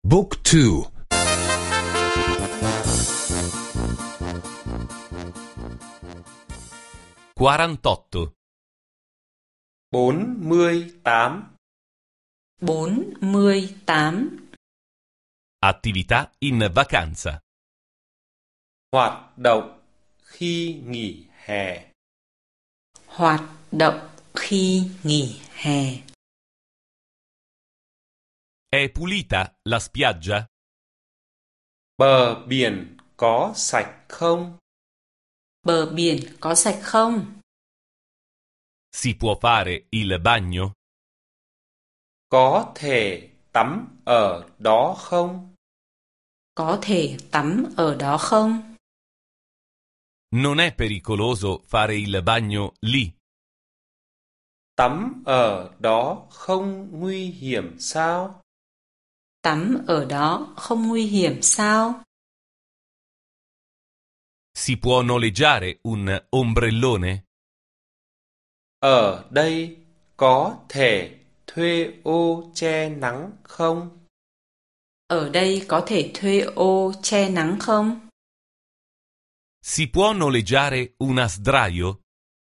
Book 2. 48. 48. 48. Attività in vacanza. Hoạt động khi nghỉ hè. Hoạt động khi nghỉ hè. È pulita la spiaggia? Bờ biển có sạch không? Bờ biển có sạch không? Si può fare il bagno? Có thể tắm ở đó không? Có thể tắm ở đó không? Non è pericoloso fare il bagno lì? Tắm ở đó không nguy hiểm sao? Tắm ở đó không nguy hiểm sao? Si può noleggiare un ombrellone? Ở đây có thể thuê ô che nắng không? Ở đây có thể thuê ô che nắng không? Si può noleggiare una sdraio?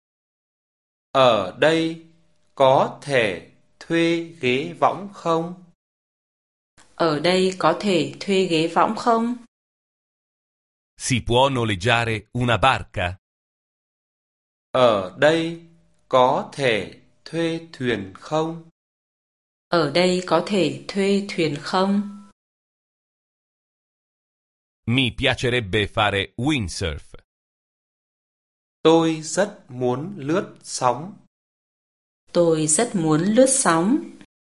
Ở đây có thể thuê ghế võng không? Ở đây có thể thuê ghế võng không? Si può noleggiare una barca? Ở đây có thể thuê thuyền không? Ở đây có thể thuê thuyền không? Mi piacerebbe fare windsurf. Tôi rất muốn lướt sóng. Tôi rất muốn lướt sóng.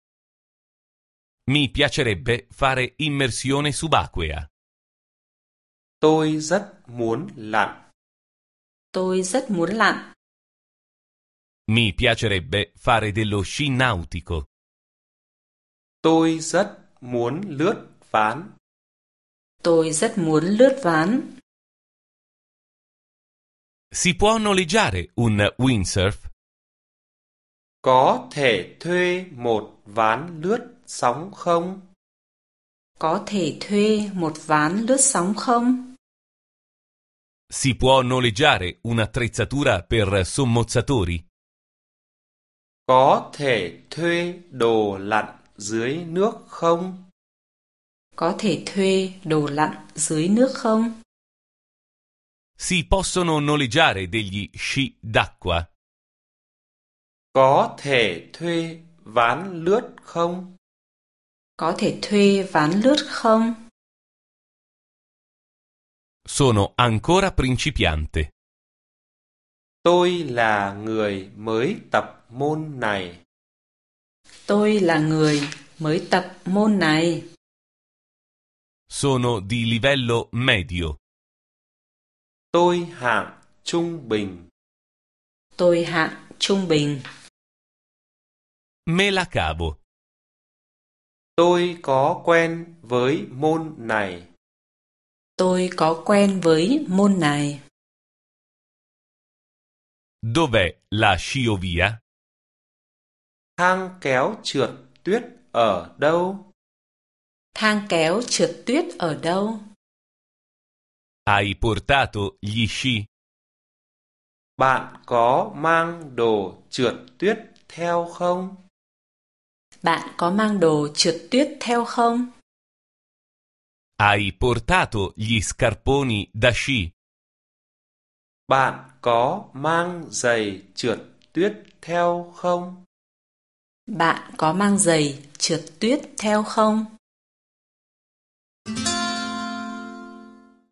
Mi piacerebbe fare immersione subacquea. Tôi rất muốn lặn. Tôi rất muốn lặn. Mi piacerebbe fare dello sci nautico. Tôi rất muốn lướt ván. Tôi rất muốn lướt ván. Si può noleggiare un windsurf? Có thể thuê một ván lướt sóng không? Có thể thuê một ván lướt sóng không? Si può noleggiare un'attrezzatura per sommozzatori? Có thể thuê đồ lặn dưới nước không? Có thể thuê đồ lặn dưới nước không? Si possono noleggiare degli sci d'acqua? Có thể thuê ván lướt không? Có thể thuê ván lướt không? Sono ancora principiante. Tôi là người mới tập môn này. Tôi là người mới tập môn này. Sono di livello medio. Tôi hạng trung bình. Tôi hạng trung bình. Me la cavo. Tôi có quen với môn này. Tôi có quen với môn này. Dov'è la sciovia? Thang kéo trượt tuyết ở đâu? Thang kéo trượt tuyết ở đâu? Hai portato gli sci? Bạn có mang đồ trượt tuyết theo không? Bạn có mang đồ trượt tuyết theo không? Hai portato gli scarponi da sci? Bạn có mang giày trượt tuyết theo không? Bạn có mang giày trượt tuyết theo không?